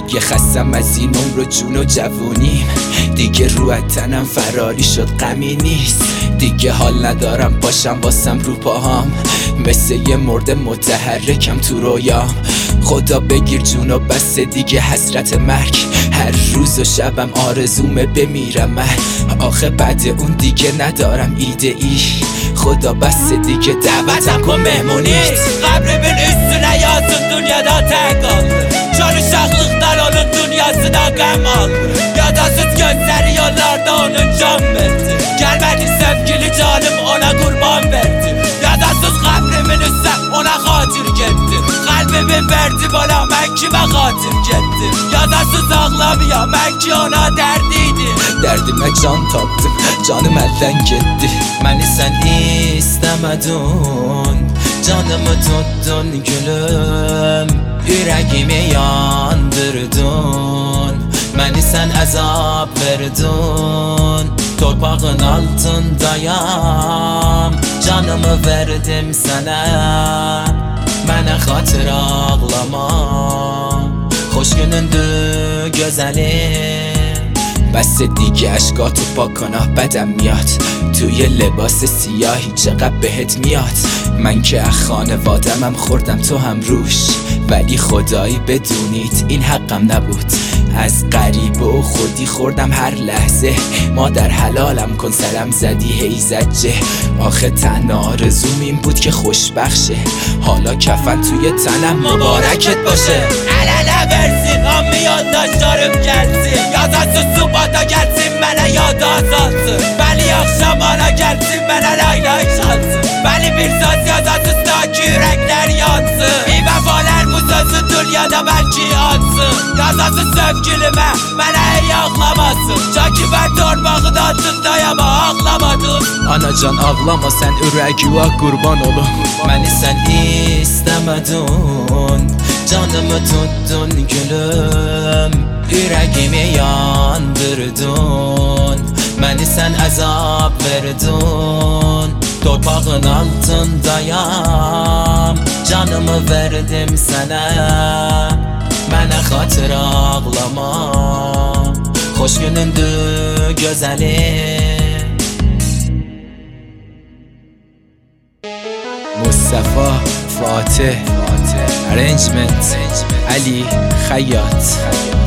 دیگه خستم از این عمر و جون و جوونیم، دیگه رو از تنم فراری شد غمی نیست. دیگه حال ندارم باشم واسم رو پاهام، مثل یه مرده متحرکم تو رویام. خدا بگیر جونو بس دیگه حسرت مرگ، هر روز و شبم آرزومه بمیرم من. آخه بعد اون دیگه ندارم ایده ای، خدا بس دیگه دعوتم kön mehmonit. Qabrimin üstüne yazın dünyada tek aldı, can uşaqlıqlar onun dünyasına qəm aldı. Yadasız gözləri yollarda onun can verdi, gəlmədi sevgili canım ona qurban verdi. Yadasız qabrimin üstə ona xatir getdi, qalbimi verdi bana mən kimə xatir getdi. Yadasız ağlamıya mən ki ona dərdiydi. Dərdimə can tapdım, canım əldən getdi. Məni sən istemedin, canımı tuttun gülüm, yüreğimi yandırdın. Məni sən əzab verdin, torpağın altındayam, canımı verdim sənə, mənə xatır ağlama. Xoş günündür gözəlim، بس دیگه اشکاتو پاک کن، بدم میاد توی لباس سیاهی چقدر بهت میاد. من که از خانوادمم خوردم تو هم روش، ولی خدایی بدونید این حقم نبود. از غریبه و خودی خوردم هر لحظه، مادر حلالم کن سرم زدی هی زجه. آخه تنها آرزوم این بود که خوشبخشه، حالا کفن توی تنم مبارکت باشه. Əl-ələ versin hamı yoldaşlarım gəlsin, yazasız subata gəlsin mənə yad azansın. Bəli axşamana gəlsin mənə laylay çalsın, bəli bir söz yazasız da ki ürəklər yansın. Bivəfalər bu sözü dünyada bəlki ansın, yazasız sevgilimə mənə ey ağlamasın. Çaki mən torpağın altındayam ağlamadım. Anacan ağlama sen ürəğivə qurban olum. Məni sən istemedin, canımı tuttun gülüm, yüreğimi yandırdın. Məni sən əzab verdin, torpağın altındayam, canımı verdim sənə, mənə xatır ağlama. Xoş günündür gözəlim. Mustafa Fatih Arrangement Ali Xayyat.